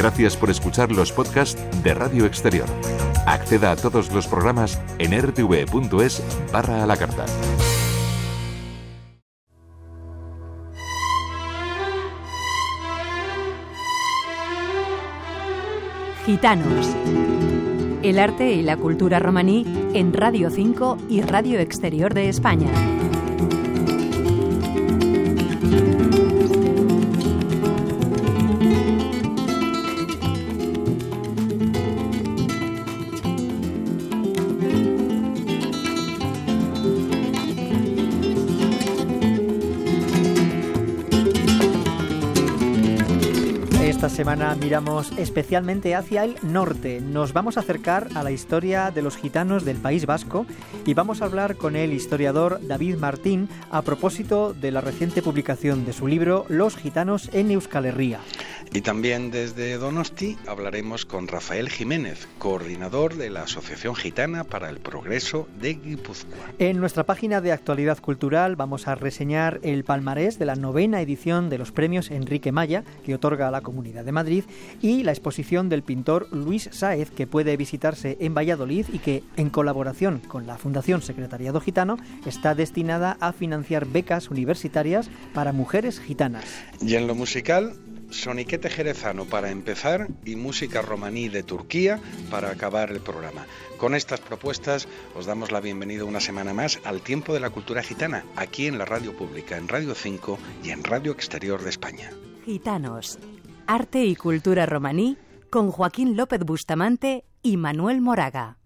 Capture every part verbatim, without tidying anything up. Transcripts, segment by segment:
Gracias por escuchar los podcasts de Radio Exterior. Acceda a todos los programas en r t v punto es barra a la carta. Gitanos. El arte y la cultura romaní en Radio cinco y Radio Exterior de España. Esta semana miramos especialmente hacia el norte. Nos vamos a acercar a la historia de los gitanos del País Vasco y vamos a hablar con el historiador David Martín a propósito de la reciente publicación de su libro Los gitanos en Euskal Herria. Y también desde Donosti hablaremos con Rafael Jiménez, coordinador de la Asociación Gitana para el Progreso de Guipúzcoa. En nuestra página de actualidad cultural vamos a reseñar el palmarés de la novena edición de los premios Enrique Maya, que otorga a la Comunidad de Madrid, y la exposición del pintor Luis Sáez, que puede visitarse en Valladolid y que, en colaboración con la Fundación Secretariado Gitano, está destinada a financiar becas universitarias para mujeres gitanas. Y en lo musical, soniquete jerezano para empezar y música romaní de Turquía para acabar el programa. Con estas propuestas os damos la bienvenida una semana más al Tiempo de la Cultura Gitana, aquí en la Radio Pública, en Radio cinco y en Radio Exterior de España. Gitanos, arte y cultura romaní con Joaquín López Bustamante y Manuel Moraga.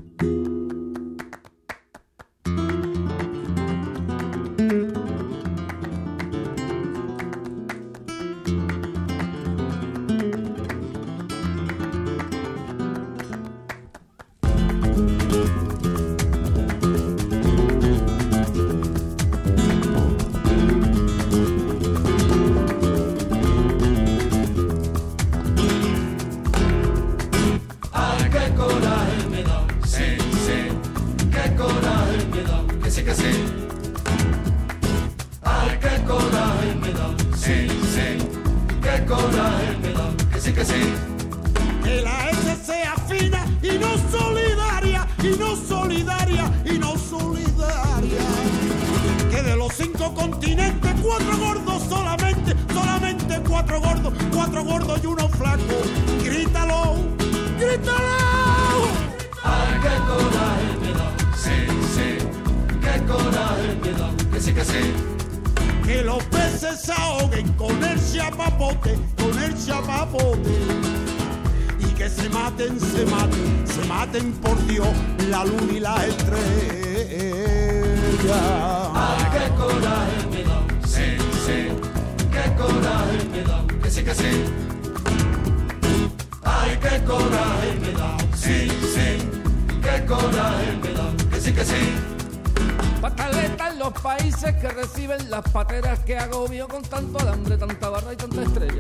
Pataletas los países que reciben las pateras, que agobio con tanto alambre, tanta barra y tanta estrella.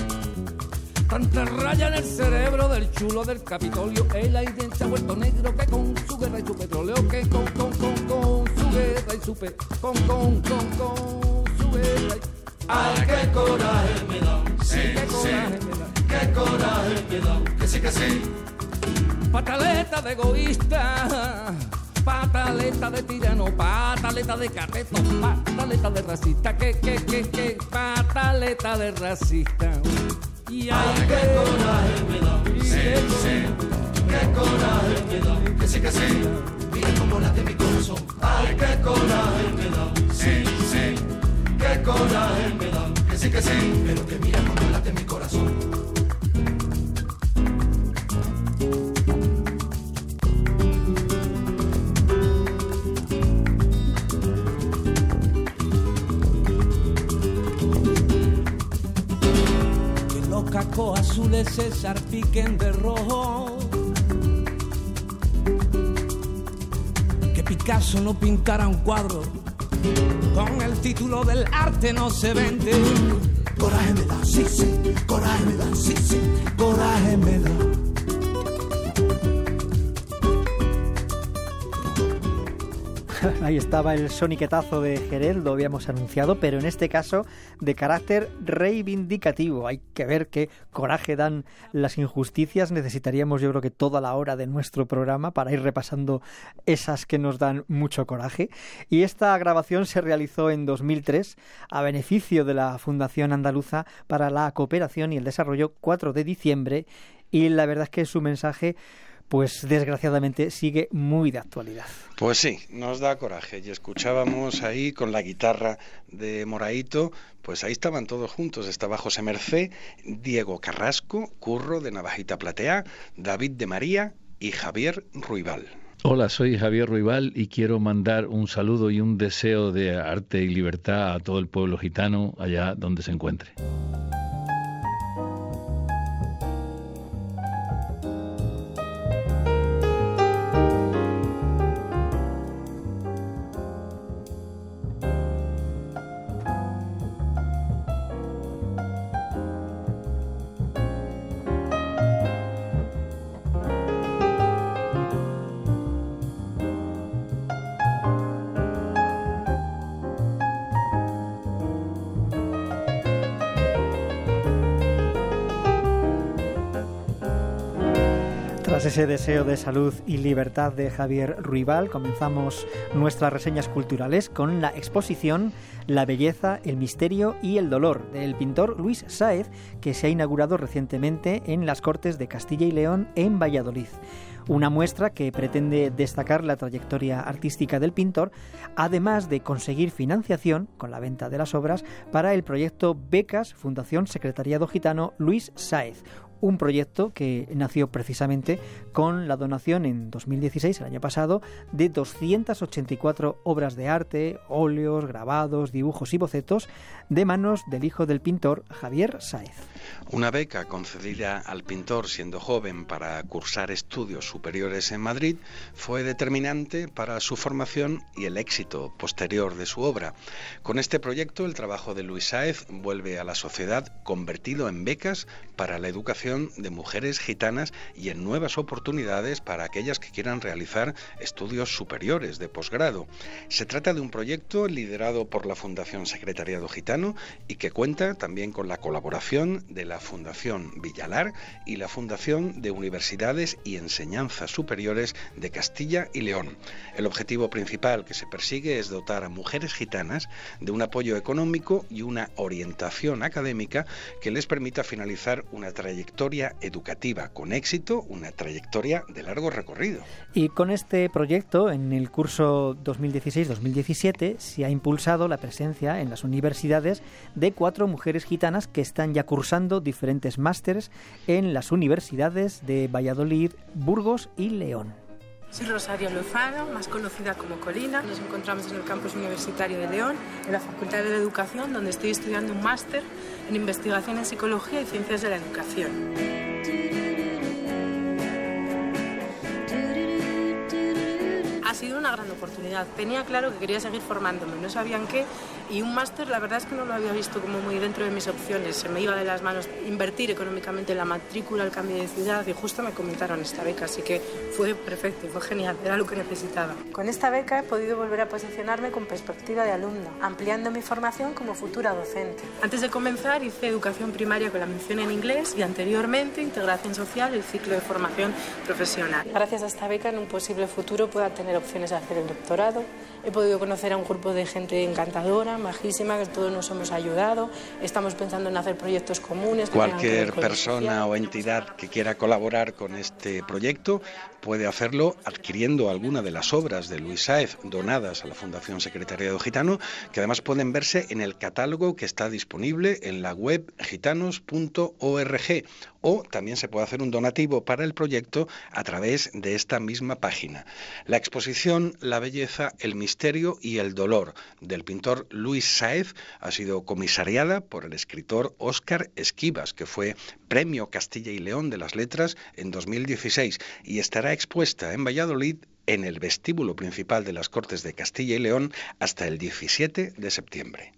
Tanta raya en el cerebro del chulo del Capitolio. El aire se ha vuelto negro, que con su guerra y su petróleo, que con, con, con, con su guerra y su pe... Con, con, con, con su guerra y... Ay, qué coraje me da, sí, qué coraje sí, me da, qué coraje me da, que sí, que sí. Pataleta de egoísta, pataleta de tirano, pataleta de cateto, pataleta de racista, que, que, que, que, pataleta de racista. Y ay, ay qué coraje me da, sí, sí, qué coraje me da, que sí, que sí. Mira cómo late mi corazón, ay, qué coraje me da, sí, sí, qué coraje me da, que sí, que sí. Pero que mira cómo late mi corazón. Cacos azules se salpiquen de rojo, que Picasso no pintara un cuadro con el título del arte no se vende. Coraje me da, sí, sí, coraje me da, sí, sí, coraje me da. Ahí estaba el soniquetazo de Jerez, lo habíamos anunciado, pero en este caso de carácter reivindicativo. Hay que ver qué coraje dan las injusticias. Necesitaríamos, yo creo que toda la hora de nuestro programa para ir repasando esas que nos dan mucho coraje. Y esta grabación se realizó en dos mil tres a beneficio de la Fundación Andaluza para la Cooperación y el Desarrollo, cuatro de diciembre, y la verdad es que su mensaje, pues desgraciadamente sigue muy de actualidad. Pues sí, nos da coraje. Y escuchábamos ahí con la guitarra de Moraito, pues ahí estaban todos juntos. Estaba José Mercé, Diego Carrasco, Curro de Navajita Platea, David de María y Javier Ruibal. Hola, soy Javier Ruibal y quiero mandar un saludo y un deseo de arte y libertad a todo el pueblo gitano allá donde se encuentre. Tras ese deseo de salud y libertad de Javier Ruibal, comenzamos nuestras reseñas culturales con la exposición La belleza, el misterio y el dolor del pintor Luis Sáez, que se ha inaugurado recientemente en las Cortes de Castilla y León en Valladolid. Una muestra que pretende destacar la trayectoria artística del pintor, además de conseguir financiación con la venta de las obras para el proyecto Becas Fundación Secretariado Gitano Luis Sáez. Un proyecto que nació precisamente con la donación en dos mil dieciséis, el año pasado, de doscientas ochenta y cuatro obras de arte, óleos, grabados, dibujos y bocetos de manos del hijo del pintor, Javier Sáez. Una beca concedida al pintor siendo joven para cursar estudios superiores en Madrid fue determinante para su formación y el éxito posterior de su obra. Con este proyecto, el trabajo de Luis Sáez vuelve a la sociedad convertido en becas para la educación de mujeres gitanas y en nuevas oportunidades para aquellas que quieran realizar estudios superiores de posgrado. Se trata de un proyecto liderado por la Fundación Secretariado Gitano y que cuenta también con la colaboración de la Fundación Villalar y la Fundación de Universidades y Enseñanzas Superiores de Castilla y León. El objetivo principal que se persigue es dotar a mujeres gitanas de un apoyo económico y una orientación académica que les permita finalizar una trayectoria educativa con éxito, una trayectoria de largo recorrido. Y con este proyecto, en el curso dos mil dieciséis dos mil diecisiete, se ha impulsado la presencia en las universidades de cuatro mujeres gitanas que están ya cursando diferentes másteres en las universidades de Valladolid, Burgos y León. Soy Rosario Lozano, más conocida como Colina. Nos encontramos en el campus universitario de León, en la Facultad de Educación, donde estoy estudiando un máster en investigación en psicología y ciencias de la educación. Ha sido una gran oportunidad. Tenía claro que quería seguir formándome, no sabía en qué, y un máster la verdad es que no lo había visto como muy dentro de mis opciones. Se me iba de las manos invertir económicamente en la matrícula, el cambio de ciudad, y justo me comentaron esta beca, así que fue perfecto, fue genial, era lo que necesitaba. Con esta beca he podido volver a posicionarme con perspectiva de alumno, ampliando mi formación como futura docente. Antes de comenzar hice educación primaria con la mención en inglés y anteriormente integración social, el ciclo de formación profesional. Gracias a esta beca en un posible futuro pueda tener opciones de hacer el doctorado. He podido conocer a un grupo de gente encantadora, majísima, que todos nos hemos ayudado. Estamos pensando en hacer proyectos comunes. Cualquier persona o entidad que quiera colaborar con este proyecto puede hacerlo adquiriendo alguna de las obras de Luis Sáez donadas a la Fundación Secretariado Gitano, que además pueden verse en el catálogo que está disponible en la web gitanos punto org, o también se puede hacer un donativo para el proyecto a través de esta misma página. La exposición La belleza, el misterio y el dolor del pintor Luis Sáez ha sido comisariada por el escritor Óscar Esquivas, que fue Premio Castilla y León de las Letras en dos mil dieciséis, y estará expuesta en Valladolid en el vestíbulo principal de las Cortes de Castilla y León hasta el diecisiete de septiembre.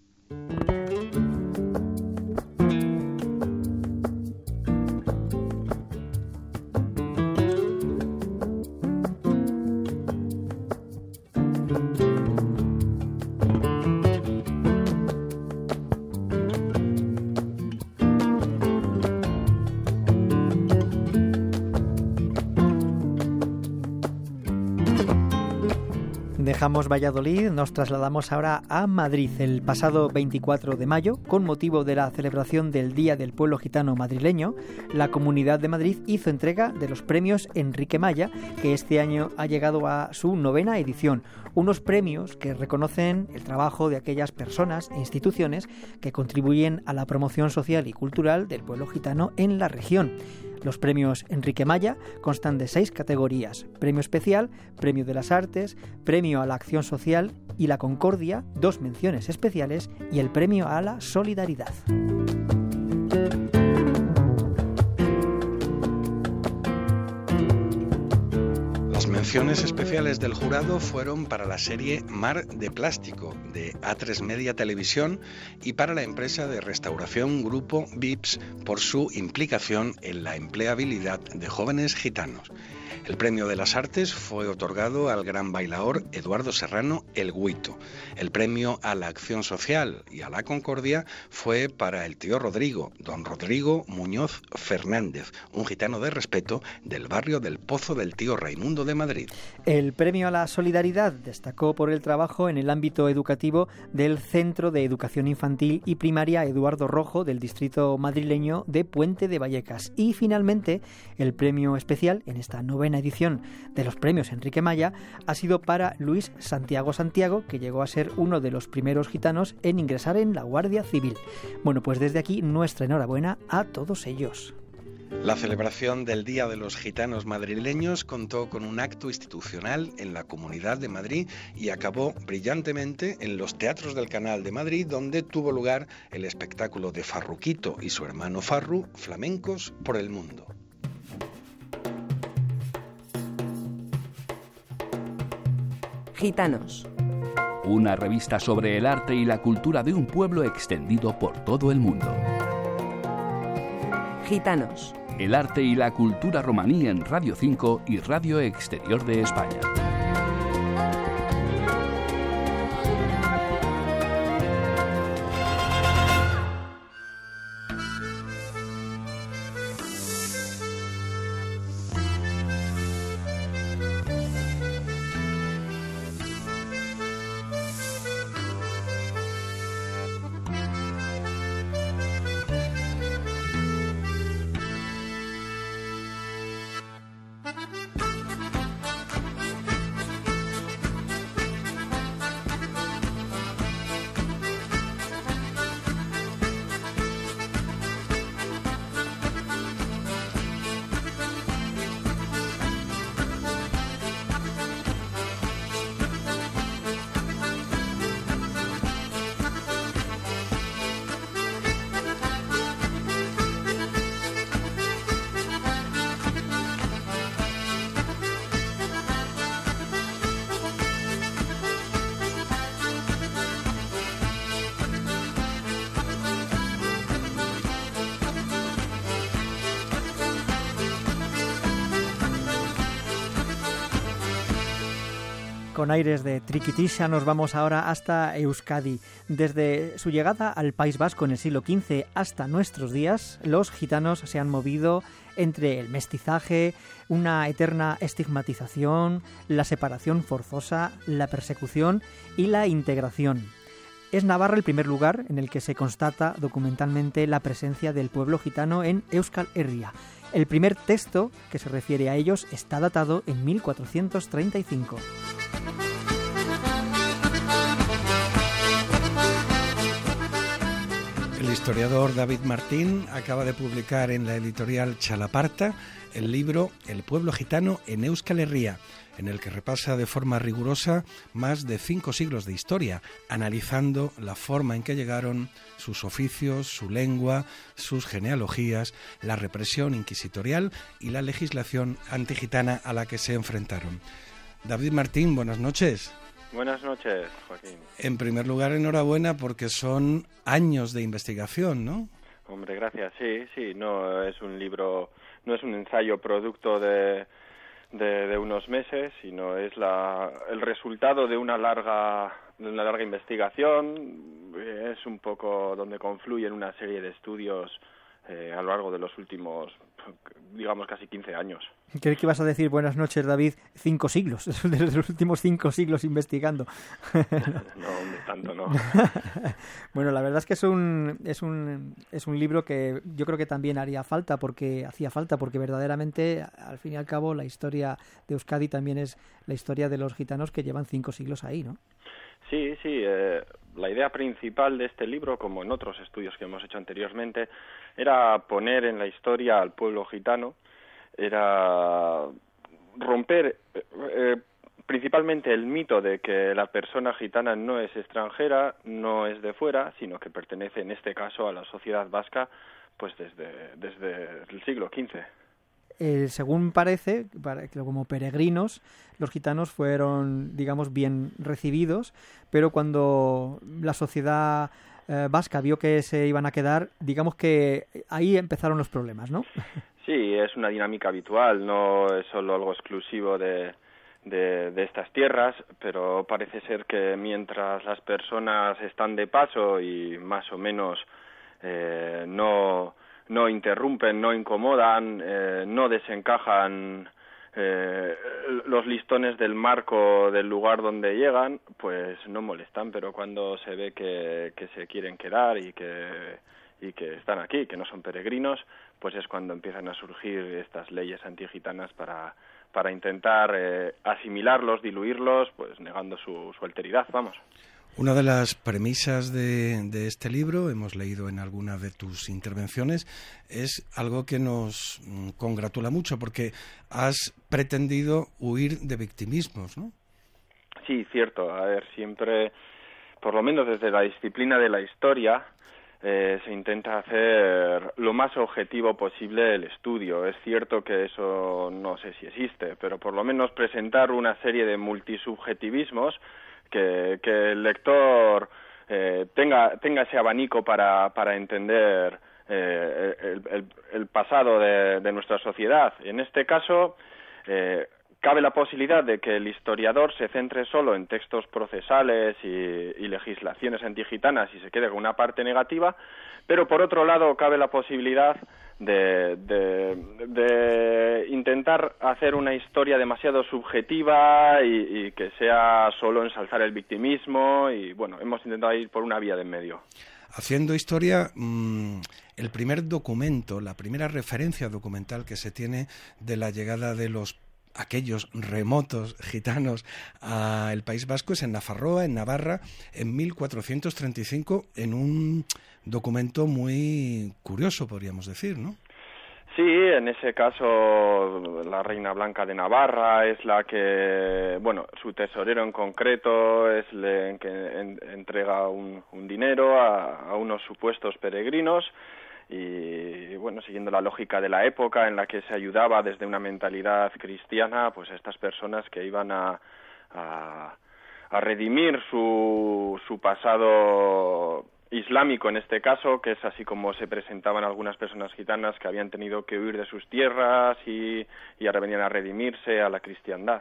dejamos Valladolid, nos trasladamos ahora a Madrid. El pasado veinticuatro de mayo, con motivo de la celebración del Día del Pueblo Gitano Madrileño, la Comunidad de Madrid hizo entrega de los premios Enrique Maya, que este año ha llegado a su novena edición. Unos premios que reconocen el trabajo de aquellas personas e instituciones que contribuyen a la promoción social y cultural del pueblo gitano en la región. Los premios Enrique Maya constan de seis categorías: Premio Especial, Premio de las Artes, Premio a la Acción Social y la Concordia, dos menciones especiales y el Premio a la Solidaridad. Las menciones especiales del jurado fueron para la serie Mar de Plástico de A tres Media Televisión y para la empresa de restauración Grupo Vips por su implicación en la empleabilidad de jóvenes gitanos. El Premio de las Artes fue otorgado al gran bailaor Eduardo Serrano El Guito. El Premio a la Acción Social y a la Concordia fue para el tío Rodrigo, don Rodrigo Muñoz Fernández, un gitano de respeto del barrio del Pozo del Tío Raimundo de Madrid. El Premio a la Solidaridad destacó por el trabajo en el ámbito educativo del Centro de Educación Infantil y Primaria Eduardo Rojo del distrito madrileño de Puente de Vallecas. Y finalmente, el Premio Especial en esta novena edición de los premios Enrique Maya ha sido para Luis Santiago Santiago, que llegó a ser uno de los primeros gitanos en ingresar en la Guardia Civil. Bueno, pues desde aquí nuestra enhorabuena a todos ellos. La celebración del Día de los Gitanos Madrileños contó con un acto institucional en la Comunidad de Madrid y acabó brillantemente en los teatros del Canal de Madrid, donde tuvo lugar el espectáculo de Farruquito y su hermano Farru, Flamencos por el Mundo. Gitanos. Una revista sobre el arte y la cultura de un pueblo extendido por todo el mundo. Gitanos. El arte y la cultura romaní en Radio cinco y Radio Exterior de España. Con aires de triquitisha nos vamos ahora hasta Euskadi. Desde su llegada al País Vasco en el siglo quince hasta nuestros días, los gitanos se han movido entre el mestizaje, una eterna estigmatización, la separación forzosa, la persecución y la integración. Es Navarra el primer lugar en el que se constata documentalmente la presencia del pueblo gitano en Euskal Herria. El primer texto que se refiere a ellos está datado en mil cuatrocientos treinta y cinco. El historiador David Martín acaba de publicar en la editorial Chalaparta el libro El pueblo gitano en Euskal Herria, en el que repasa de forma rigurosa más de cinco siglos de historia, analizando la forma en que llegaron, sus oficios, su lengua, sus genealogías, la represión inquisitorial y la legislación antigitana a la que se enfrentaron. David Martín, buenas noches. Buenas noches, Joaquín. En primer lugar, enhorabuena porque son años de investigación, ¿no? Hombre, gracias. Sí, sí, no es un libro, no es un ensayo producto de, de, de unos meses, sino es la, el resultado de una larga, de una larga investigación. Es un poco donde confluyen una serie de estudios eh, a lo largo de los últimos, digamos, casi quince años. Creí que ibas a decir, buenas noches, David, cinco siglos, desde los últimos cinco siglos investigando. No, hombre, tanto no. Bueno, la verdad es que es un, es un, es un libro que yo creo que también haría falta, porque hacía falta, porque verdaderamente, al fin y al cabo, la historia de Euskadi también es la historia de los gitanos que llevan cinco siglos ahí, ¿no? Sí, sí. Eh, la idea principal de este libro, como en otros estudios que hemos hecho anteriormente, era poner en la historia al pueblo gitano, era romper eh, principalmente el mito de que la persona gitana no es extranjera, no es de fuera, sino que pertenece en este caso a la sociedad vasca pues desde, desde el siglo quince. Eh, según parece, como peregrinos, los gitanos fueron, digamos, bien recibidos, pero cuando la sociedad eh, vasca vio que se iban a quedar, digamos que ahí empezaron los problemas, ¿no? Sí, es una dinámica habitual, no es solo algo exclusivo de, de, de estas tierras, pero parece ser que mientras las personas están de paso y más o menos eh, no... no interrumpen, no incomodan, eh, no desencajan eh, los listones del marco del lugar donde llegan, pues no molestan, pero cuando se ve que, que se quieren quedar y que, y que están aquí, que no son peregrinos, pues es cuando empiezan a surgir estas leyes antigitanas para, para intentar eh, asimilarlos, diluirlos, pues negando su, su alteridad, vamos. Una de las premisas de, de este libro, hemos leído en alguna de tus intervenciones, es algo que nos congratula mucho, porque has pretendido huir de victimismos, ¿no? Sí, cierto. A ver, siempre, por lo menos desde la disciplina de la historia, eh, se intenta hacer lo más objetivo posible el estudio. Es cierto que eso no sé si existe, pero por lo menos presentar una serie de multisubjetivismos Que, que el lector eh, tenga tenga ese abanico para, para entender eh, el, el, el pasado de, de nuestra sociedad. En este caso, eh, cabe la posibilidad de que el historiador se centre solo en textos procesales y, y legislaciones antigitanas y se quede con una parte negativa, pero por otro lado cabe la posibilidad De, de, de intentar hacer una historia demasiado subjetiva y, y que sea solo ensalzar el victimismo, y bueno, hemos intentado ir por una vía de en medio. Haciendo historia, mmm, el primer documento, la primera referencia documental que se tiene de la llegada de los aquellos remotos gitanos al País Vasco es en Nafarroa, en Navarra, en mil cuatrocientos treinta y cinco, en un documento muy curioso, podríamos decir, ¿no? Sí, en ese caso la Reina Blanca de Navarra es la que, bueno, su tesorero en concreto es el que en, entrega un, un dinero a, a unos supuestos peregrinos. Y bueno, siguiendo la lógica de la época en la que se ayudaba desde una mentalidad cristiana, pues a estas personas que iban a, a, a redimir su, su pasado islámico en este caso, que es así como se presentaban algunas personas gitanas que habían tenido que huir de sus tierras y, y ahora venían a redimirse a la cristiandad.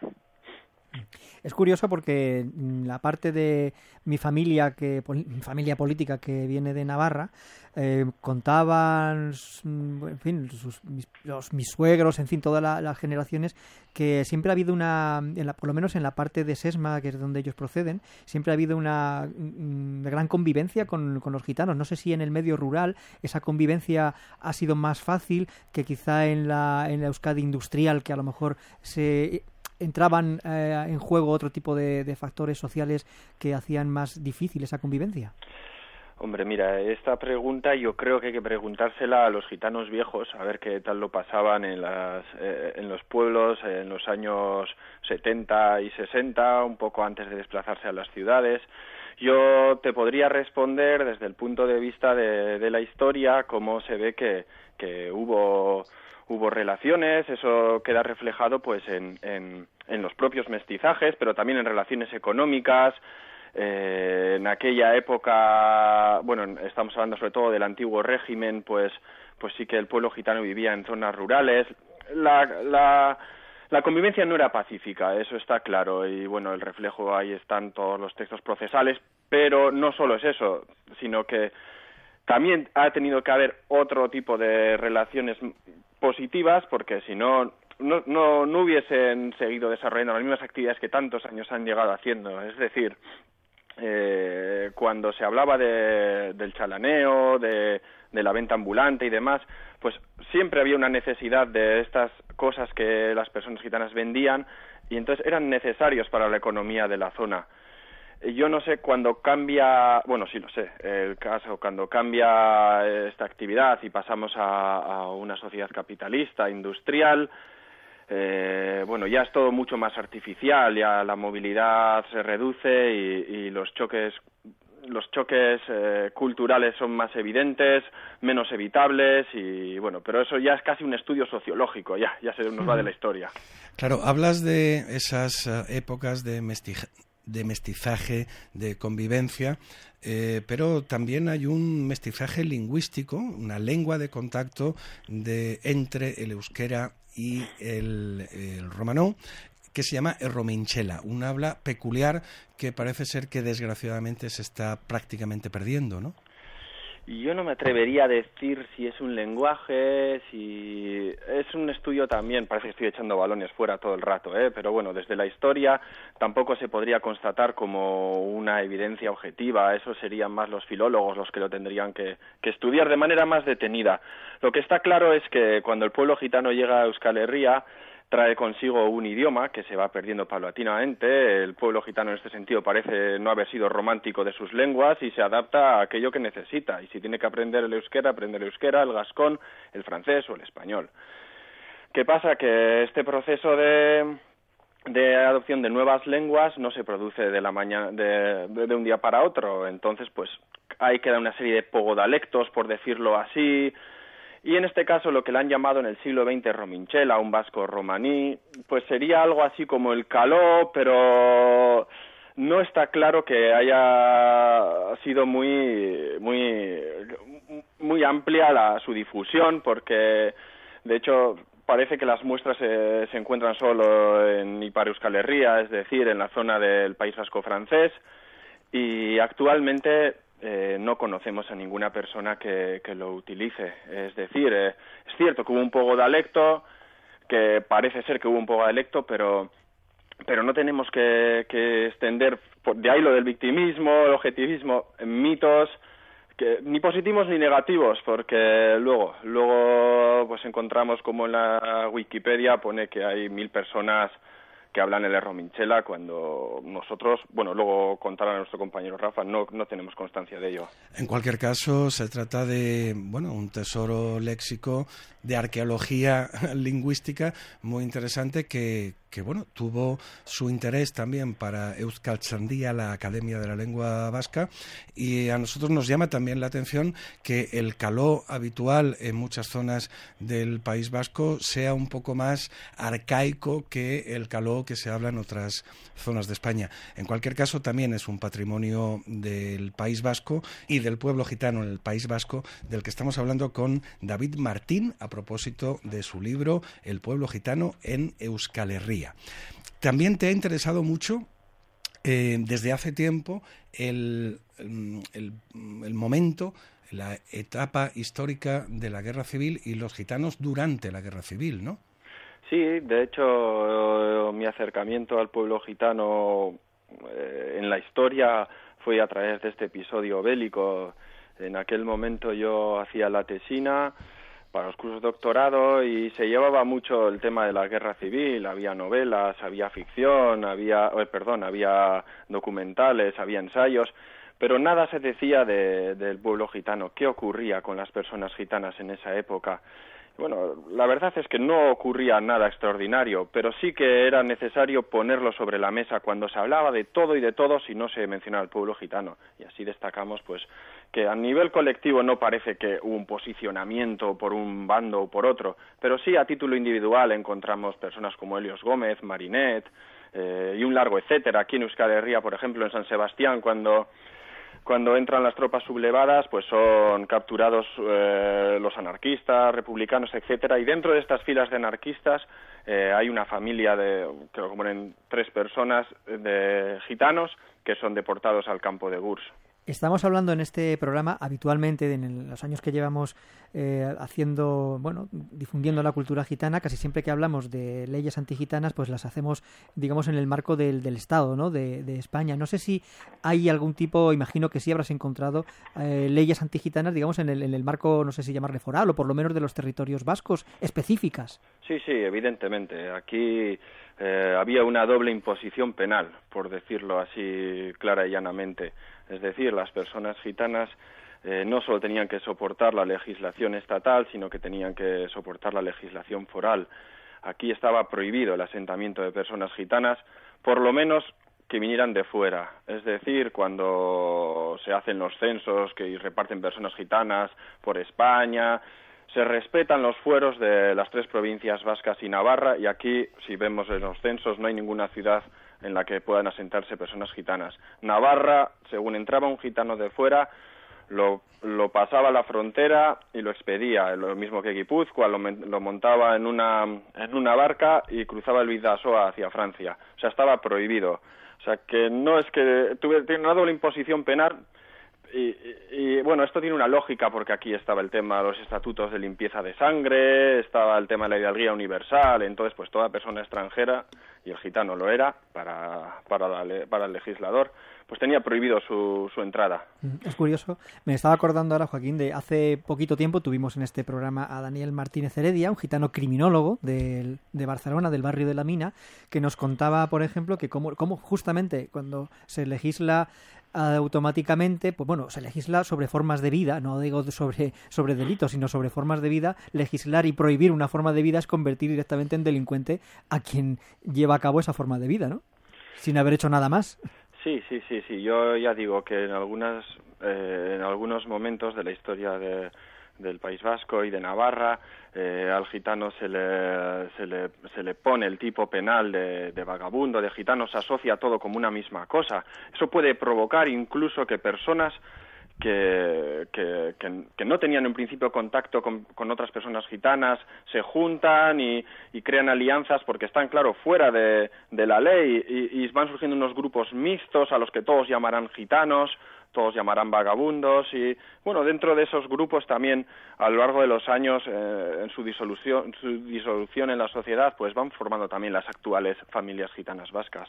Es curioso porque la parte de mi familia, que mi familia política que viene de Navarra, eh, contaban, en fin, sus, mis, los, mis suegros, en fin, todas la, las generaciones, que siempre ha habido una, en la, por lo menos en la parte de Sesma, que es donde ellos proceden, siempre ha habido una, una gran convivencia con, con los gitanos. No sé si en el medio rural esa convivencia ha sido más fácil que quizá en la, en la Euskadi industrial, que a lo mejor se entraban eh, en juego otro tipo de, de factores sociales que hacían más difícil esa convivencia. Hombre, mira, esta pregunta yo creo que hay que preguntársela a los gitanos viejos, a ver qué tal lo pasaban en, las, eh, en los pueblos en los años setenta y sesenta, un poco antes de desplazarse a las ciudades. Yo te podría responder desde el punto de vista de, de la historia, cómo se ve que, que hubo... Hubo relaciones, eso queda reflejado pues en, en, en los propios mestizajes, pero también en relaciones económicas. Eh, en aquella época, bueno, estamos hablando sobre todo del antiguo régimen, pues, pues sí que el pueblo gitano vivía en zonas rurales. La, la, la convivencia no era pacífica, eso está claro, y bueno, el reflejo ahí están todos los textos procesales, pero no solo es eso, sino que también ha tenido que haber otro tipo de relaciones positivas, porque si no, no, no, no hubiesen seguido desarrollando las mismas actividades que tantos años han llegado haciendo. Es decir, eh, cuando se hablaba de, del chalaneo, de, de la venta ambulante y demás, pues siempre había una necesidad de estas cosas que las personas gitanas vendían, y entonces eran necesarios para la economía de la zona. Yo no sé cuando cambia, bueno, sí lo sé, el caso, cuando cambia esta actividad y pasamos a, a una sociedad capitalista, industrial, eh, bueno, ya es todo mucho más artificial, ya la movilidad se reduce y, y los choques los choques eh, culturales son más evidentes, menos evitables, y bueno, pero eso ya es casi un estudio sociológico, ya, ya se nos va de la historia. Claro, hablas de esas uh, épocas de mestizaje, de mestizaje, de convivencia, eh, pero también hay un mestizaje lingüístico, una lengua de contacto de entre el euskera y el, el romanó, que se llama el rominchela, un habla peculiar que parece ser que desgraciadamente se está prácticamente perdiendo, ¿no? Yo no me atrevería a decir si es un lenguaje, si es un estudio también, parece que estoy echando balones fuera todo el rato, ¿eh? Pero bueno, desde la historia tampoco se podría constatar como una evidencia objetiva, eso serían más los filólogos los que lo tendrían que, que estudiar de manera más detenida. Lo que está claro es que cuando el pueblo gitano llega a Euskal Herria, trae consigo un idioma que se va perdiendo paulatinamente. El pueblo gitano en este sentido parece no haber sido romántico de sus lenguas y se adapta a aquello que necesita. Y si tiene que aprender el euskera, aprende el euskera, el gascón, el francés o el español. ¿Qué pasa? Que este proceso de, de adopción de nuevas lenguas no se produce de la mañana, de, de un día para otro. Entonces, pues hay que dar una serie de pogodalectos, por decirlo así. Y en este caso lo que le han llamado en el siglo veinte rominchela, un vasco romaní, pues sería algo así como el caló, pero no está claro que haya sido muy muy muy amplia la, su difusión, porque de hecho parece que las muestras se, se encuentran solo en Ipar Euskal Herria, es decir, en la zona del País Vasco francés, y actualmente Eh, no conocemos a ninguna persona que, que lo utilice. Es decir, eh, es cierto que hubo un pogodalecto, que parece ser que hubo un pogodalecto, pero pero no tenemos que, que extender, de ahí lo del victimismo, el objetivismo, mitos, que ni positivos ni negativos, porque luego luego pues encontramos como en la Wikipedia pone que hay mil personas que hablan el rominchela, cuando nosotros, bueno, luego contará a nuestro compañero Rafa, no, no tenemos constancia de ello. En cualquier caso, se trata de, bueno, un tesoro léxico de arqueología lingüística muy interesante que, que bueno, tuvo su interés también para Euskaltzaindia, la Academia de la Lengua Vasca, y a nosotros nos llama también la atención que el caló habitual en muchas zonas del País Vasco sea un poco más arcaico que el caló que se habla en otras zonas de España. En cualquier caso, también es un patrimonio del País Vasco y del pueblo gitano en el País Vasco, del que estamos hablando con David Martín a propósito de su libro El pueblo gitano en Euskal Herria. También te ha interesado mucho eh, desde hace tiempo el, el, el momento, la etapa histórica de la Guerra Civil y los gitanos durante la Guerra Civil, ¿no? Sí, de hecho, mi acercamiento al pueblo gitano eh, en la historia fue a través de este episodio bélico. En aquel momento yo hacía la tesina para los cursos de doctorado y se llevaba mucho el tema de la guerra civil. Había novelas, había ficción, había, eh, perdón, había documentales, había ensayos, pero nada se decía de, del pueblo gitano. ¿Qué ocurría con las personas gitanas en esa época? Bueno, la verdad es que no ocurría nada extraordinario, pero sí que era necesario ponerlo sobre la mesa cuando se hablaba de todo y de todos y no se mencionaba el pueblo gitano. Y así destacamos pues que a nivel colectivo no parece que hubo un posicionamiento por un bando o por otro, pero sí a título individual encontramos personas como Helios Gómez, Marinet eh, y un largo etcétera. Aquí en Euskal Herria, por ejemplo, en San Sebastián, cuando... Cuando entran las tropas sublevadas, pues son capturados eh, los anarquistas, republicanos, etcétera, y dentro de estas filas de anarquistas eh, hay una familia de, que lo componen tres personas de gitanos que son deportados al campo de Gurs. Estamos hablando en este programa habitualmente, en los años que llevamos eh, haciendo, bueno, difundiendo la cultura gitana, casi siempre que hablamos de leyes antigitanas, pues las hacemos, digamos, en el marco del, del Estado, ¿no?, de, de España. No sé si hay algún tipo, imagino que sí habrás encontrado eh, leyes antigitanas, digamos, en el, en el marco, no sé si llamarle foral, o por lo menos de los territorios vascos, específicas. Sí, sí, evidentemente. Aquí eh, había una doble imposición penal, por decirlo así clara y llanamente. Es decir, las personas gitanas eh, no solo tenían que soportar la legislación estatal, sino que tenían que soportar la legislación foral. Aquí estaba prohibido el asentamiento de personas gitanas, por lo menos que vinieran de fuera. Es decir, cuando se hacen los censos que reparten personas gitanas por España, se respetan los fueros de las tres provincias vascas y Navarra, y aquí, si vemos en los censos, no hay ninguna ciudad en la que puedan asentarse personas gitanas. Navarra, según entraba un gitano de fuera, lo, lo pasaba a la frontera y lo expedía, lo mismo que Guipúzcoa, lo, lo montaba en una, en una barca y cruzaba el Bidasoa hacia Francia. O sea, estaba prohibido. O sea, que no es que tuve, tiene una doble imposición penal. Y, y, y bueno, esto tiene una lógica, porque aquí estaba el tema de los estatutos de limpieza de sangre, estaba el tema de la hidalguía universal. Entonces, pues toda persona extranjera, y el gitano lo era para, para, la, para el legislador, pues tenía prohibido su, su entrada. Es curioso, me estaba acordando ahora, Joaquín, de hace poquito tiempo tuvimos en este programa a Daniel Martínez Heredia, un gitano criminólogo de, de Barcelona, del barrio de la Mina, que nos contaba, por ejemplo, que cómo, cómo justamente cuando se legisla automáticamente, pues bueno, se legisla sobre formas de vida, no digo sobre, sobre delitos, sino sobre formas de vida. Legislar y prohibir una forma de vida es convertir directamente en delincuente a quien lleva a cabo esa forma de vida, ¿no?, sin haber hecho nada más. Sí, sí, sí, sí. Yo ya digo que en algunas, eh, en algunos momentos de la historia de, del País Vasco y de Navarra, eh, al gitano se le, se le, se le pone el tipo penal de, de vagabundo, de gitano, se asocia todo como una misma cosa. Eso puede provocar incluso que personas que, que, que, que no tenían en principio contacto con, con otras personas gitanas se juntan y, y crean alianzas porque están, claro, fuera de, de la ley, y, y van surgiendo unos grupos mixtos a los que todos llamarán gitanos, todos llamarán vagabundos, y bueno, dentro de esos grupos también a lo largo de los años eh, en su disolución, su disolución en la sociedad, pues van formando también las actuales familias gitanas vascas.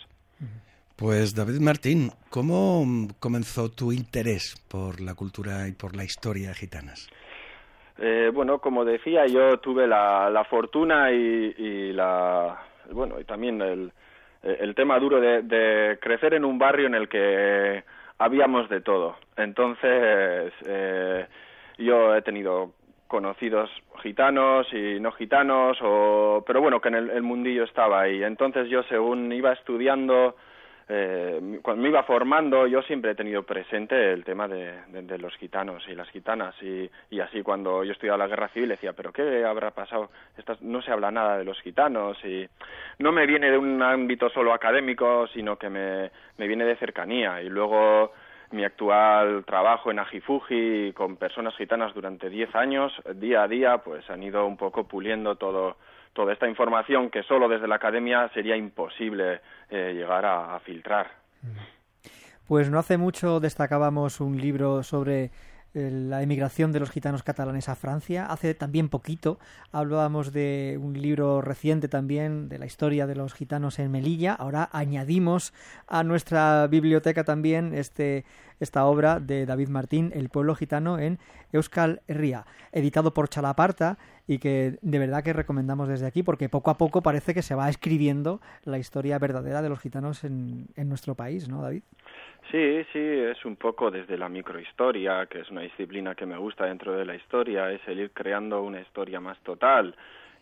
Pues David Martín, ¿cómo comenzó tu interés por la cultura y por la historia gitanas? Eh, bueno, como decía, yo tuve la, la fortuna y, y la bueno y también el, el tema duro de, de crecer en un barrio en el que habíamos de todo. Entonces, eh, yo he tenido conocidos gitanos y no gitanos, o, pero bueno, que en el, el mundillo estaba ahí. Entonces yo, según iba estudiando, eh, cuando me iba formando, yo siempre he tenido presente el tema de, de, de los gitanos y las gitanas, y, y así cuando yo estudiaba la Guerra Civil decía, ¿pero qué habrá pasado? Estas, no se habla nada de los gitanos, y no me viene de un ámbito solo académico, sino que me, me viene de cercanía. Y luego mi actual trabajo en Ajifuji con personas gitanas durante diez años, día a día, pues han ido un poco puliendo todo toda esta información que solo desde la academia sería imposible eh, llegar a, a filtrar. Pues no hace mucho destacábamos un libro sobre eh, la emigración de los gitanos catalanes a Francia. Hace también poquito hablábamos de un libro reciente también de la historia de los gitanos en Melilla. Ahora añadimos a nuestra biblioteca también este esta obra de David Martín, El pueblo gitano en Euskal Herria, editado por Chalaparta, y que de verdad que recomendamos desde aquí, porque poco a poco parece que se va escribiendo la historia verdadera de los gitanos en, en nuestro país, ¿no, David? Sí, sí, es un poco desde la microhistoria, que es una disciplina que me gusta dentro de la historia, es el ir creando una historia más total.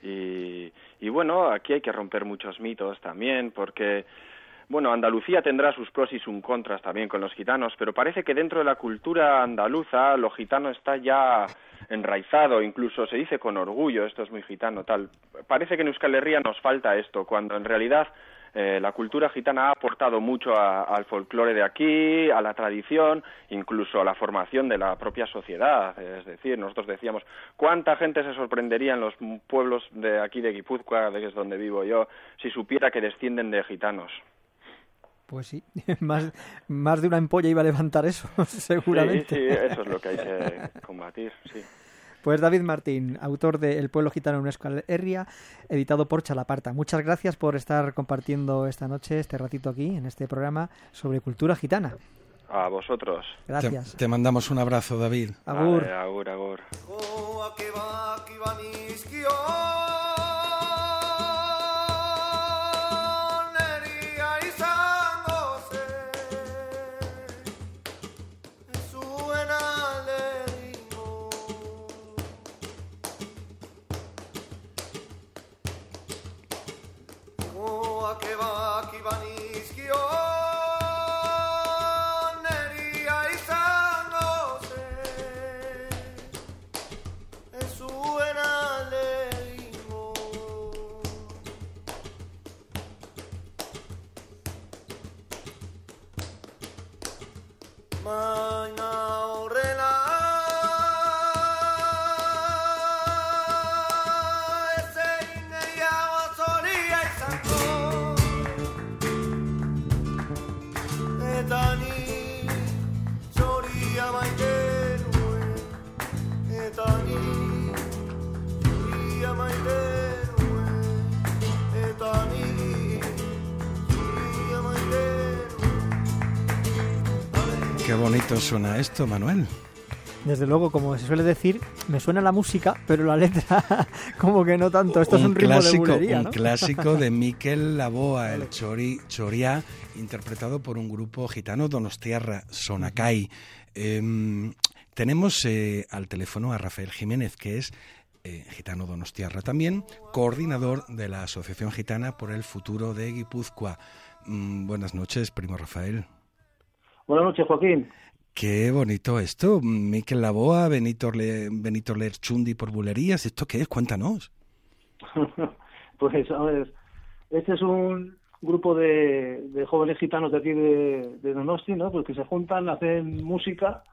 Y, y bueno, aquí hay que romper muchos mitos también, porque bueno, Andalucía tendrá sus pros y sus contras también con los gitanos, pero parece que dentro de la cultura andaluza lo gitano está ya enraizado, incluso se dice con orgullo, esto es muy gitano, tal. Parece que en Euskal Herria nos falta esto, cuando en realidad eh, la cultura gitana ha aportado mucho a, al folclore de aquí, a la tradición, incluso a la formación de la propia sociedad. Es decir, nosotros decíamos, ¿cuánta gente se sorprendería en los pueblos de aquí de Guipúzcoa, que es donde vivo yo, si supiera que descienden de gitanos? Pues sí, más, más de una ampolla iba a levantar eso, seguramente. Sí, sí, eso es lo que hay que combatir, sí. Pues David Martín, autor de El pueblo gitano en Euskal Herria, editado por Chalaparta. Muchas gracias por estar compartiendo esta noche, este ratito aquí, en este programa sobre cultura gitana. A vosotros. Gracias. Te, te mandamos un abrazo, David. Agur. Vale, agur, agur. Qué bonito suena esto, Manuel. Desde luego, como se suele decir, me suena la música, pero la letra como que no tanto. Esto un es un ritmo clásico, de bulería, un ¿no? clásico de Mikel Laboa, el Chori Choria, interpretado por un grupo gitano donostiarra, Sonakai. Eh, tenemos eh, al teléfono a Rafael Jiménez, que es eh, gitano donostiarra también, coordinador de la Asociación Gitana por el Futuro de Guipúzcoa. Mm, buenas noches, primo Rafael. Buenas noches, Joaquín. Qué bonito esto. Mikel Laboa, Benito, Le, Benito Lerchundi por bulerías. ¿Esto qué es? Cuéntanos. Pues, a ver, este es un grupo de, de jóvenes gitanos de aquí de, de Donosti, ¿no? Pues que se juntan, hacen música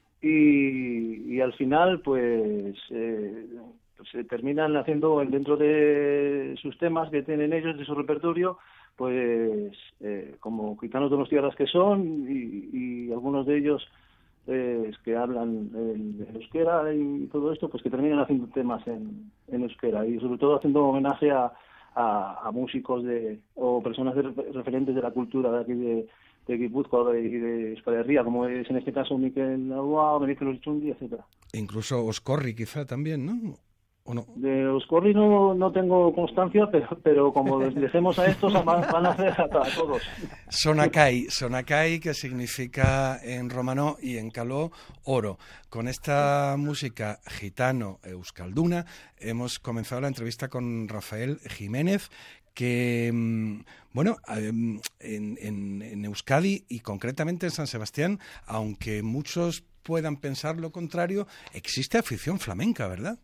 y, y al final, pues, eh, pues se terminan haciendo dentro de sus temas que tienen ellos, de su repertorio, pues eh, como gitanos de los tierras que son y, y algunos de ellos eh, que hablan en, en euskera y todo esto, pues que terminan haciendo temas en, en euskera y sobre todo haciendo homenaje a, a, a músicos de o personas de, referentes de la cultura de aquí de, de Guipúzcoa y de Euskal Herria, como es en este caso Mikel Laboa, Benito Lerchundi, etcétera. Incluso Oscorri quizá también, ¿no? ¿O no? De Oscorri no, no tengo constancia, pero, pero como les dejemos a estos, van a hacer a, a todos. Sonakai, Sonakai, que significa en romano y en caló oro. Con esta música gitano euskalduna hemos comenzado la entrevista con Rafael Jiménez, que, bueno, en, en, en Euskadi y concretamente en San Sebastián, aunque muchos puedan pensar lo contrario, existe afición flamenca, ¿verdad?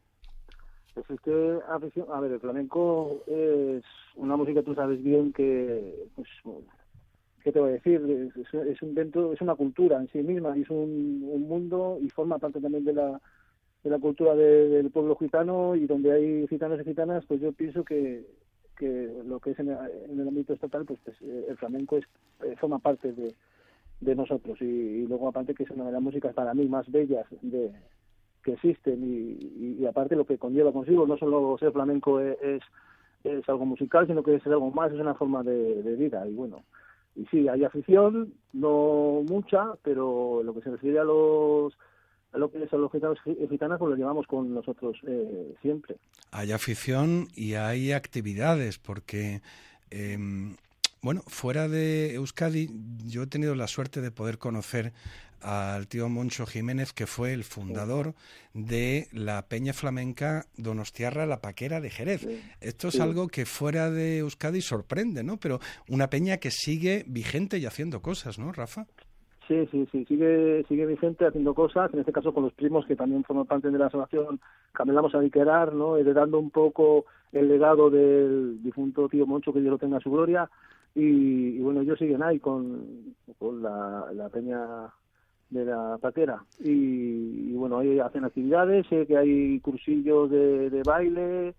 Pues es que, a ver, el flamenco es una música, tú sabes bien que, pues, ¿qué te voy a decir? Es, es un dentro, es una cultura en sí misma, y es un, un mundo y forma parte también de la de la cultura de, del pueblo gitano, y donde hay gitanos y gitanas, pues yo pienso que, que lo que es en el, en el ámbito estatal, pues, pues el flamenco es forma parte de, de nosotros, y, y luego aparte que es una de las músicas para mí más bellas de que existen y, y, y aparte lo que conlleva consigo, no solo ser flamenco es, es, es algo musical, sino que es algo más, es una forma de, de vida. Y bueno, y sí, hay afición, no mucha, pero lo que se refiere a los a lo que es a los gitanos y gitanas, pues lo llevamos con nosotros eh, siempre. Hay afición y hay actividades, porque eh, bueno, fuera de Euskadi yo he tenido la suerte de poder conocer al tío Moncho Jiménez, que fue el fundador de la Peña Flamenca Donostiarra La Paquera de Jerez. Sí. Esto es sí. algo que fuera de Euskadi sorprende, ¿no? Pero una peña que sigue vigente y haciendo cosas, ¿no, Rafa? Sí, sí, sí, sigue sigue vigente haciendo cosas, en este caso con los primos que también forman parte de la asociación Camelamos a Diquerar, ¿no? Heredando un poco el legado del difunto tío Moncho, que Dios lo tenga a su gloria, y, y bueno, ellos siguen ahí con, con la, la peña de la Paquera, y, y bueno, ahí hacen actividades, sé que hay cursillos de, de baile,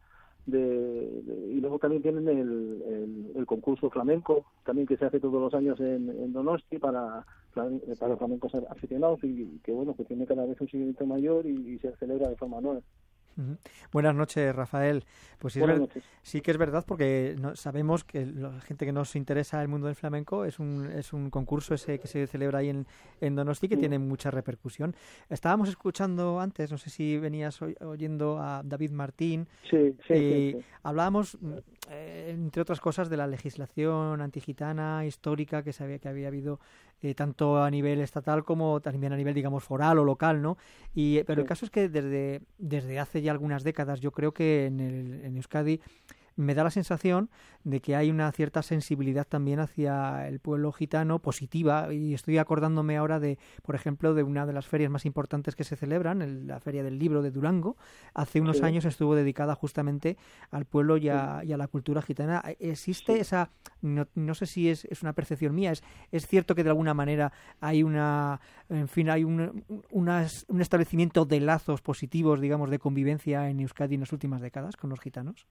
de, de, y luego también tienen el, el, el concurso flamenco, también que se hace todos los años en, en Donosti para, para flamencos aficionados y que bueno, que tiene cada vez un seguimiento mayor y, y se celebra de forma anual. Uh-huh. Buenas noches, Rafael. Pues sí, Buenas es ver... noches. sí que es verdad, porque no, sabemos que la gente que nos interesa el mundo del flamenco es un es un concurso ese que se celebra ahí en, en Donosti que sí. tiene mucha repercusión. Estábamos escuchando antes, no sé si venías oy- oyendo a David Martín. Sí, sí, y sí, sí. Hablábamos, eh, entre otras cosas, de la legislación antigitana histórica que sabía que había habido eh, tanto a nivel estatal como también a nivel, digamos, foral o local, ¿no? Y pero sí. el caso es que desde desde hace ya algunas décadas yo creo que en, el, en Euskadi me da la sensación de que hay una cierta sensibilidad también hacia el pueblo gitano positiva, y estoy acordándome ahora de, por ejemplo, de una de las ferias más importantes que se celebran, el, la Feria del Libro de Durango. Hace unos sí. años estuvo dedicada justamente al pueblo y a, sí. y a la cultura gitana. ¿Existe sí. esa, no, no sé si es, es una percepción mía, es, es cierto que de alguna manera hay una, en fin, hay un, una, un establecimiento de lazos positivos, digamos, de convivencia en Euskadi en las últimas décadas con los gitanos?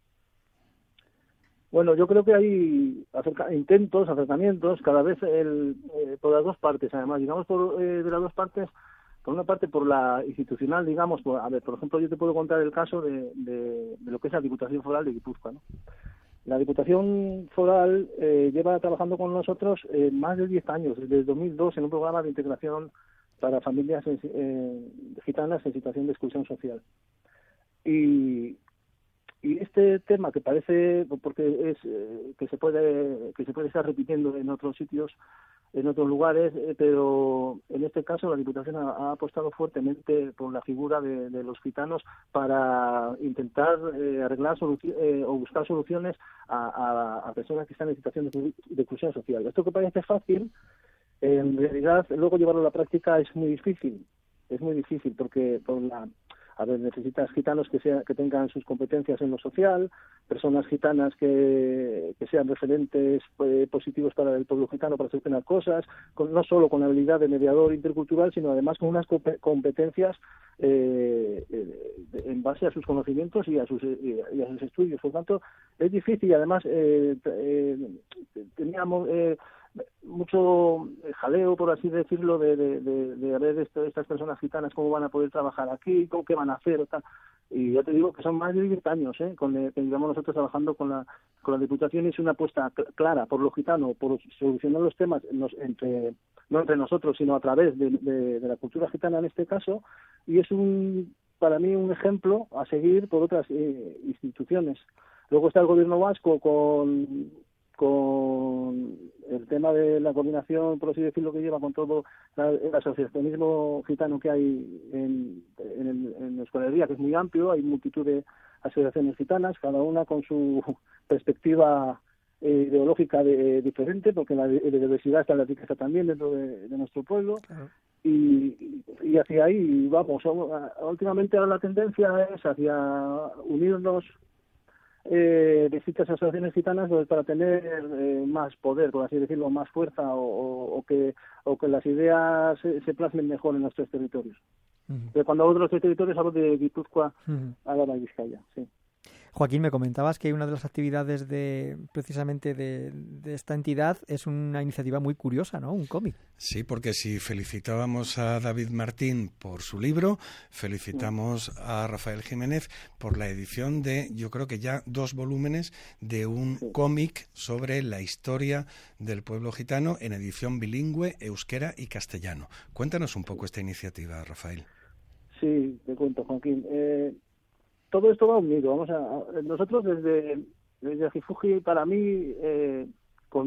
Bueno, yo creo que hay acerca- intentos, acercamientos, cada vez el, eh, por las dos partes, además, digamos, por, eh, de las dos partes, por una parte por la institucional, digamos, por, a ver, por ejemplo, yo te puedo contar el caso de, de, de lo que es la Diputación Foral de Guipúzcoa, ¿no? La Diputación Foral eh, lleva trabajando con nosotros eh, más de diez años, desde el dos mil dos, en un programa de integración para familias en, eh, gitanas en situación de exclusión social. Y... Y este tema que parece, porque es eh, que se puede que se puede estar repitiendo en otros sitios, en otros lugares, eh, pero en este caso la Diputación ha, ha apostado fuertemente por la figura de, de los gitanos para intentar eh, arreglar soluci- eh, o buscar soluciones a, a, a personas que están en situación de, de exclusión social. Esto que parece fácil, en realidad luego llevarlo a la práctica es muy difícil, es muy difícil porque por la A ver, necesitas gitanos que sea, que tengan sus competencias en lo social, personas gitanas que, que sean referentes eh, positivos para el pueblo gitano para solucionar cosas, con, no solo con la habilidad de mediador intercultural, sino además con unas competencias eh, eh, en base a sus conocimientos y a sus, y a sus estudios. Por lo tanto, es difícil y además eh, eh, teníamos... Eh, mucho jaleo, por así decirlo, de, de, de, de ver esto, estas personas gitanas cómo van a poder trabajar aquí, cómo qué van a hacer, tal. Y ya te digo que son más de diez años, ¿eh? Con el, que llevamos nosotros trabajando con la con la Diputación, y es una apuesta clara por lo gitano, por solucionar los temas nos, entre no entre nosotros, sino a través de, de, de la cultura gitana en este caso, y es un para mí un ejemplo a seguir por otras eh, instituciones. Luego está el Gobierno vasco con con el tema de la coordinación, por así decirlo, que lleva con todo la, el asociacionismo gitano que hay en, en, el, en Euskal Herria, que es muy amplio, hay multitud de asociaciones gitanas, cada una con su perspectiva eh, ideológica de, diferente, porque la, la diversidad está en la riqueza también dentro de, de nuestro pueblo. Claro. Y, y hacia ahí vamos. Últimamente ahora la tendencia es hacia unirnos Eh, distintas asociaciones gitanas pues, para tener eh, más poder, por así decirlo, más fuerza o, o, o que o que las ideas se, se plasmen mejor en nuestros territorios. Uh-huh. Pero cuando hablo de nuestros territorios hablo de Guipúzcoa, uh-huh. Álava y Vizcaya, sí. Joaquín, me comentabas que una de las actividades de precisamente de, de esta entidad es una iniciativa muy curiosa, ¿no? Un cómic. Sí, porque si felicitábamos a David Martín por su libro, felicitamos sí. a Rafael Jiménez por la edición de, yo creo que ya dos volúmenes de un sí. cómic sobre la historia del pueblo gitano en edición bilingüe, euskera y castellano. Cuéntanos un poco esta iniciativa, Rafael. Sí, te cuento, Joaquín. Eh... Todo esto va unido. Vamos a, a nosotros desde desde Ajifuji, para mí, eh, con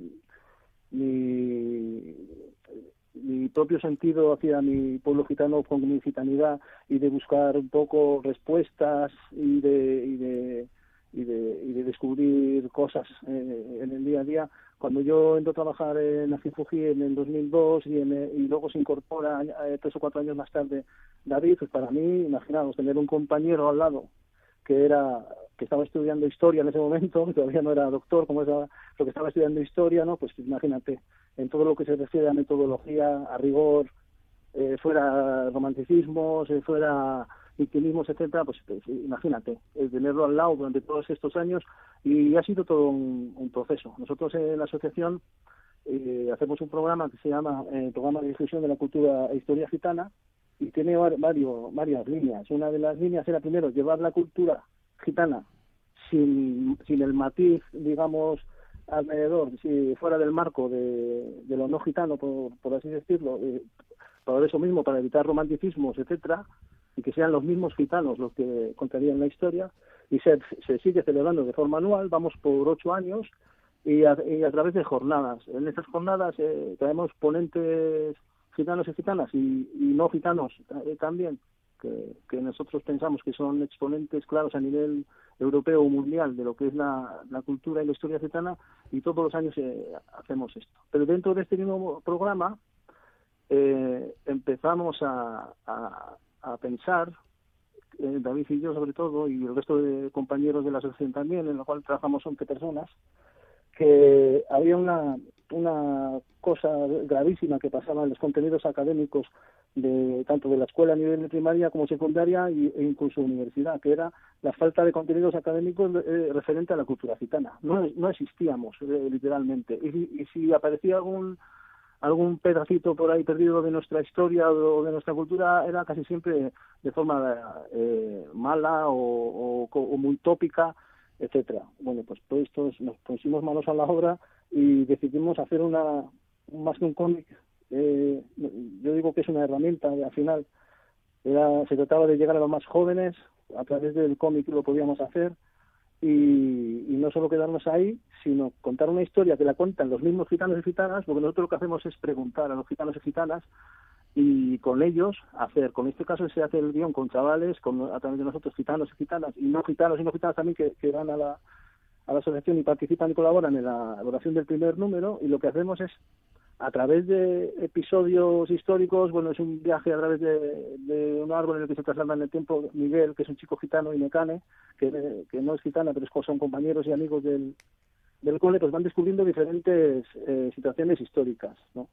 mi, mi propio sentido hacia mi pueblo gitano, con mi gitanidad, y de buscar un poco respuestas y de y de y de, y de descubrir cosas eh, en el día a día. Cuando yo entro a trabajar en Ajifuji en el dos mil dos y, en, y luego se incorpora eh, tres o cuatro años más tarde David, pues para mí, imaginaos, tener un compañero al lado que era que estaba estudiando historia en ese momento, que todavía no era doctor, como es lo que estaba estudiando historia, ¿no? Pues imagínate, en todo lo que se refiere a metodología, a rigor, eh, fuera romanticismos, eh, fuera victimismos, etcétera, pues, pues imagínate, el tenerlo al lado durante todos estos años, y ha sido todo un, un proceso. Nosotros en la asociación eh, hacemos un programa que se llama eh, Programa de Difusión de la Cultura e Historia Gitana, y tiene varios, varias líneas. Una de las líneas era, primero, llevar la cultura gitana sin, sin el matiz, digamos, alrededor, si fuera del marco de, de lo no gitano, por, por así decirlo, eh, por eso mismo, para evitar romanticismos, etcétera, y que sean los mismos gitanos los que contarían la historia, y se, se sigue celebrando de forma anual. Vamos por ocho años, y a, y a través de jornadas. En estas jornadas eh, traemos ponentes gitanos y gitanas, y, y no gitanos eh, también, que, que nosotros pensamos que son exponentes claros a nivel europeo o mundial de lo que es la, la cultura y la historia gitana, y todos los años eh, hacemos esto. Pero dentro de este mismo programa eh, empezamos a, a, a pensar, eh, David y yo sobre todo, y el resto de compañeros de la asociación también, en la cual trabajamos once personas, que había una, una cosa gravísima que pasaba en los contenidos académicos de tanto de la escuela a nivel de primaria como secundaria y, e incluso universidad, que era la falta de contenidos académicos eh, referente a la cultura gitana. No, no existíamos, eh, literalmente. Y, y si aparecía algún algún pedacito por ahí perdido de nuestra historia o de nuestra cultura, era casi siempre de forma eh, mala o, o, o muy tópica, etcétera. Bueno, pues todos estos nos pusimos manos a la obra y decidimos hacer una, más que un cómic, eh, yo digo que es una herramienta, al final era, se trataba de llegar a los más jóvenes, a través del cómic lo podíamos hacer, y, y no solo quedarnos ahí, sino contar una historia que la cuentan los mismos gitanos y gitanas, porque nosotros lo que hacemos es preguntar a los gitanos y gitanas, y con ellos hacer, con este caso se hace el guión con chavales, con, a través de nosotros gitanos y gitanas, y no gitanos y no gitanas también que, que van a la, a la asociación y participan y colaboran en la elaboración del primer número, y lo que hacemos es, a través de episodios históricos, bueno, es un viaje a través de, de un árbol en el que se traslada en el tiempo Miguel, que es un chico gitano, y Mecane, que, que no es gitana, pero es, son compañeros y amigos del, del cole, pues van descubriendo diferentes eh, situaciones históricas, ¿no?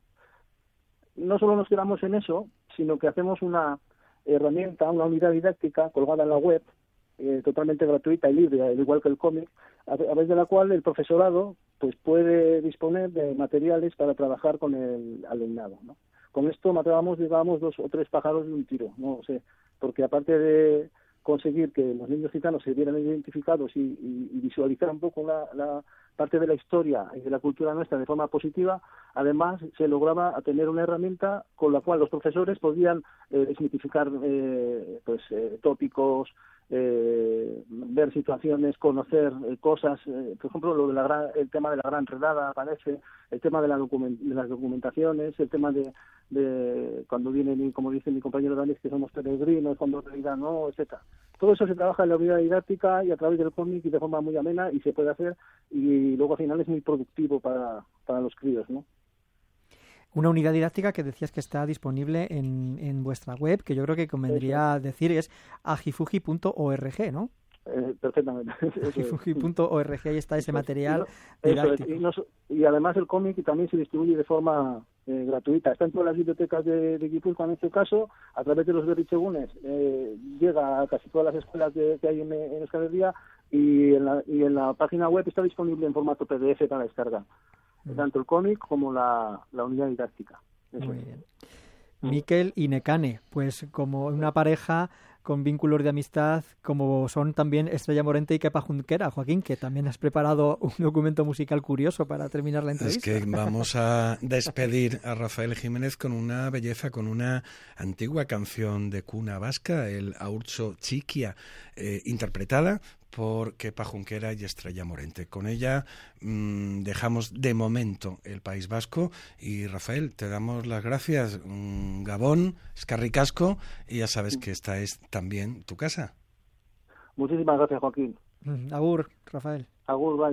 No solo nos quedamos en eso, sino que hacemos una herramienta, una unidad didáctica colgada en la web, eh, totalmente gratuita y libre, al igual que el cómic, a través de la cual el profesorado pues puede disponer de materiales para trabajar con el alumnado, ¿no? Con esto matábamos, digamos, dos o tres pájaros de un tiro, no sé, porque aparte de conseguir que los niños gitanos se vieran identificados y, y, y visualizar un poco la, la parte de la historia y de la cultura nuestra de forma positiva, además se lograba tener una herramienta con la cual los profesores podían eh, desmitificar eh, pues eh, tópicos, eh, ver situaciones, conocer eh, cosas, eh, por ejemplo, lo de la gran, el tema de la gran redada aparece, el tema de, la document, de las documentaciones, el tema de, de cuando vienen, como dice mi compañero Dani, que somos peregrinos, cuando en realidad no, etcétera. Todo eso se trabaja en la unidad didáctica y a través del cómic y de forma muy amena, y se puede hacer, y luego al final es muy productivo para, para los críos, ¿no? Una unidad didáctica que decías que está disponible en, en vuestra web, que yo creo que convendría Eso. decir es ajifuji punto org, ¿no? Eh, perfectamente. ajifuji punto org, ahí está ese material y, didáctico. Y, no, y además el cómic también se distribuye de forma eh, gratuita. Está en todas las bibliotecas de, de Guipúzcoa en este caso, a través de los berritzegunes, eh, llega a casi todas las escuelas de, que hay en, en Euskal Herria, y en, la, y en la página web está disponible en formato P D F para descarga. Tanto el cómic como la, la unidad didáctica. Eso. Muy bien. Miquel y Nekane, pues como una pareja con vínculos de amistad, como son también Estrella Morente y Kepa Junquera. Joaquín, que también has preparado un documento musical curioso para terminar la entrevista. Es que vamos a despedir a Rafael Jiménez con una belleza, con una antigua canción de cuna vasca, el Aurtxo Txikia, eh, interpretada por Kepa Junquera y Estrella Morente. Con ella mmm, dejamos de momento el País Vasco, y Rafael, te damos las gracias. Mm, Gabón, eskerrik asko, y ya sabes que esta es también tu casa. Muchísimas gracias, Joaquín. Mm, agur, Rafael. Agur, bye.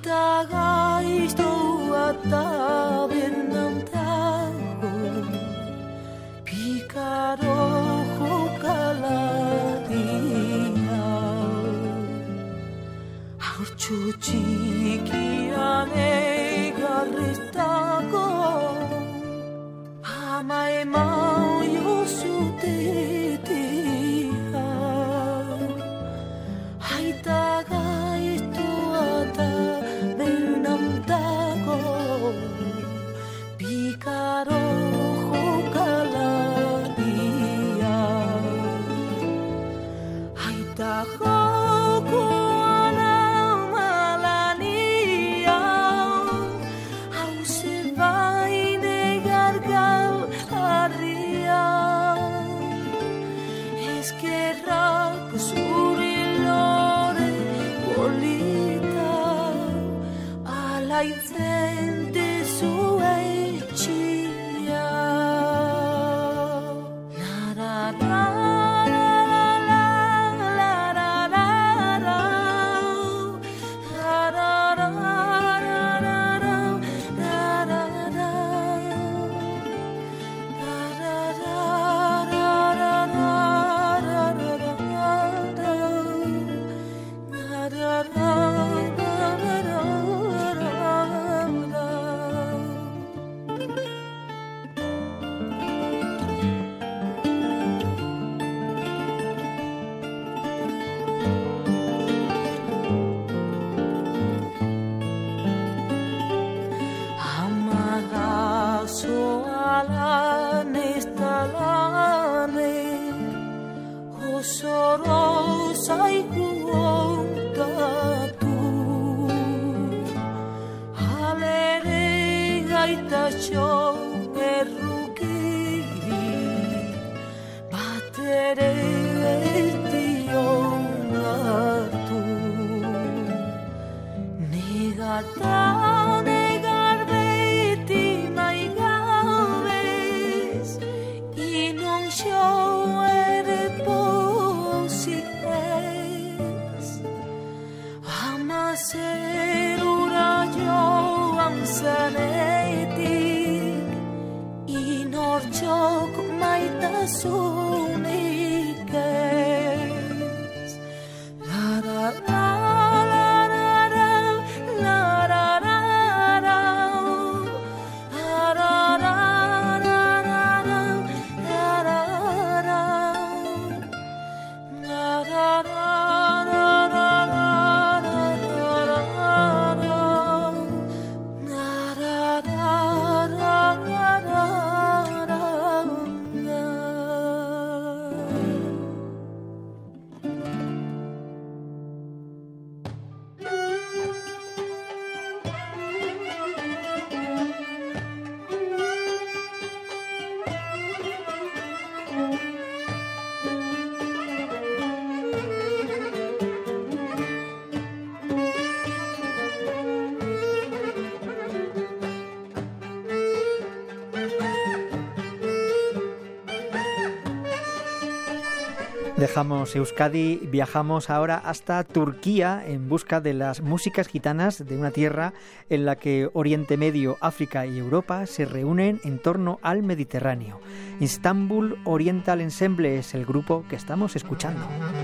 Dejamos Euskadi, viajamos ahora hasta Turquía en busca de las músicas gitanas de una tierra en la que Oriente Medio, África y Europa se reúnen en torno al Mediterráneo. Istanbul Oriental Ensemble es el grupo que estamos escuchando.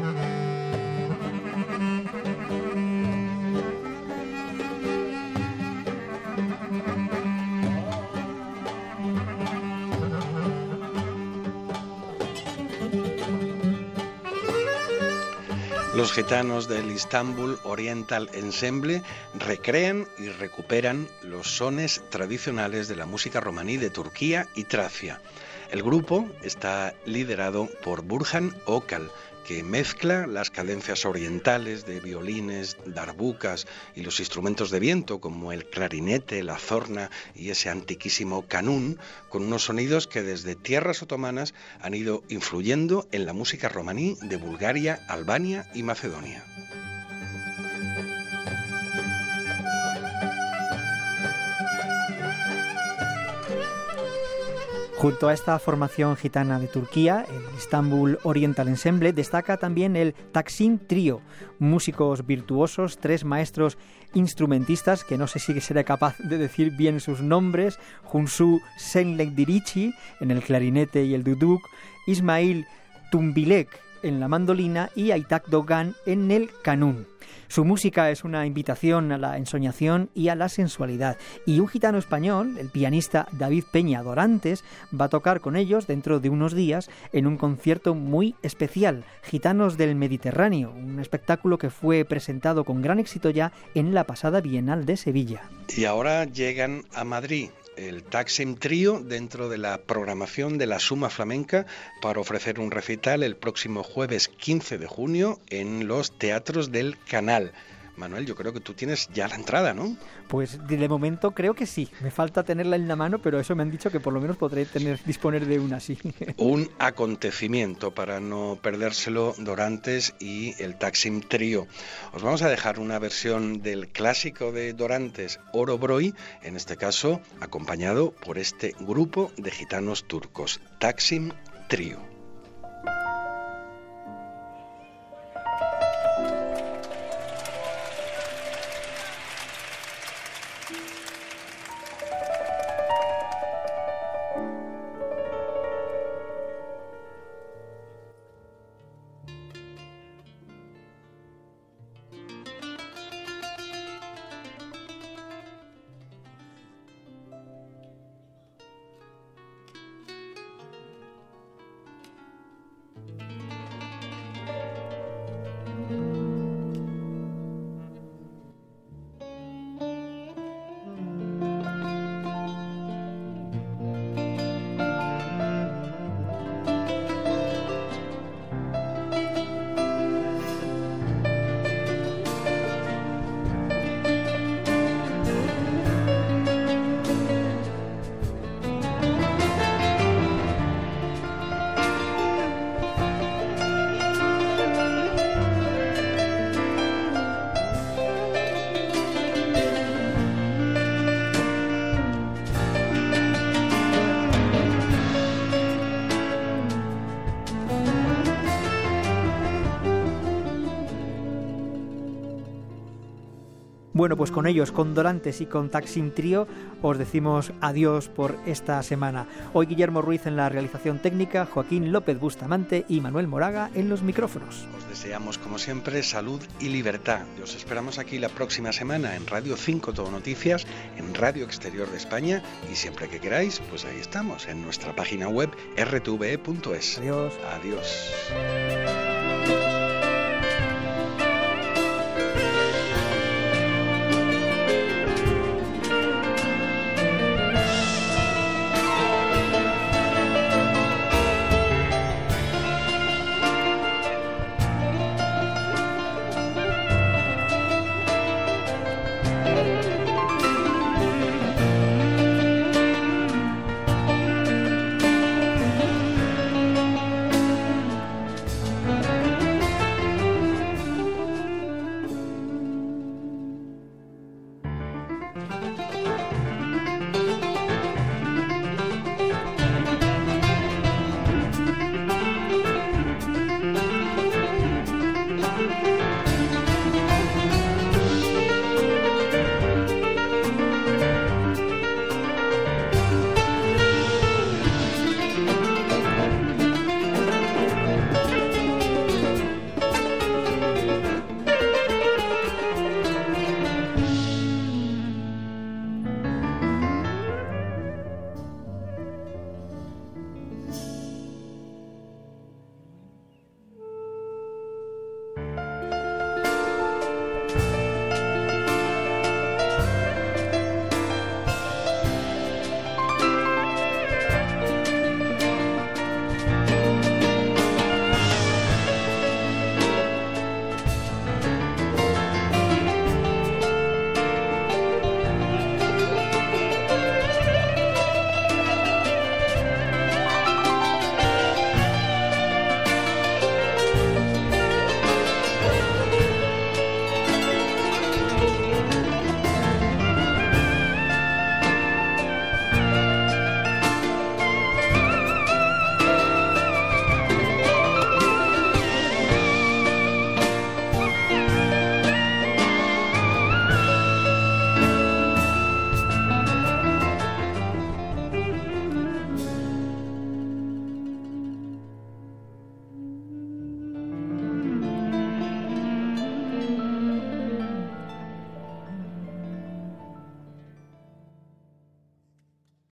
Los gitanos del Istanbul Oriental Ensemble recrean y recuperan los sones tradicionales de la música romaní de Turquía y Tracia. El grupo está liderado por Burhan Okal, que mezcla las cadencias orientales de violines, darbucas y los instrumentos de viento como el clarinete, la zorna y ese antiquísimo canún, con unos sonidos que desde tierras otomanas han ido influyendo en la música romaní de Bulgaria, Albania y Macedonia. Junto a esta formación gitana de Turquía, el Istanbul Oriental Ensemble, destaca también el Taksim Trio, músicos virtuosos, tres maestros instrumentistas, que no sé si seré capaz de decir bien sus nombres: Junsu Senlekdirici en el clarinete y el duduk, Ismail Tumbilek en la mandolina y Aytak Dogan en el kanun. Su música es una invitación a la ensoñación y a la sensualidad. Y un gitano español, el pianista David Peña Dorantes, va a tocar con ellos dentro de unos días en un concierto muy especial, Gitanos del Mediterráneo, un espectáculo que fue presentado con gran éxito ya en la pasada Bienal de Sevilla. Y ahora llegan a Madrid el Taksim Trio dentro de la programación de la Suma Flamenca para ofrecer un recital el próximo jueves quince de junio en los Teatros del Canal. Manuel, yo creo que tú tienes ya la entrada, ¿no? Pues de momento creo que sí. Me falta tenerla en la mano, pero eso me han dicho que por lo menos podré tener disponer de una, sí. Un acontecimiento para no perdérselo, Dorantes y el Taksim Trio. Os vamos a dejar una versión del clásico de Dorantes, Oro Broy, en este caso acompañado por este grupo de gitanos turcos, Taksim Trio. Bueno, pues con ellos, con Dorantes y con Taksim Trio, os decimos adiós por esta semana. Hoy Guillermo Ruiz en la realización técnica, Joaquín López Bustamante y Manuel Moraga en los micrófonos. Os deseamos, como siempre, salud y libertad. Y os esperamos aquí la próxima semana en Radio cinco Todo Noticias, en Radio Exterior de España, y siempre que queráis, pues ahí estamos, en nuestra página web erre te ve e punto es. Adiós. Adiós.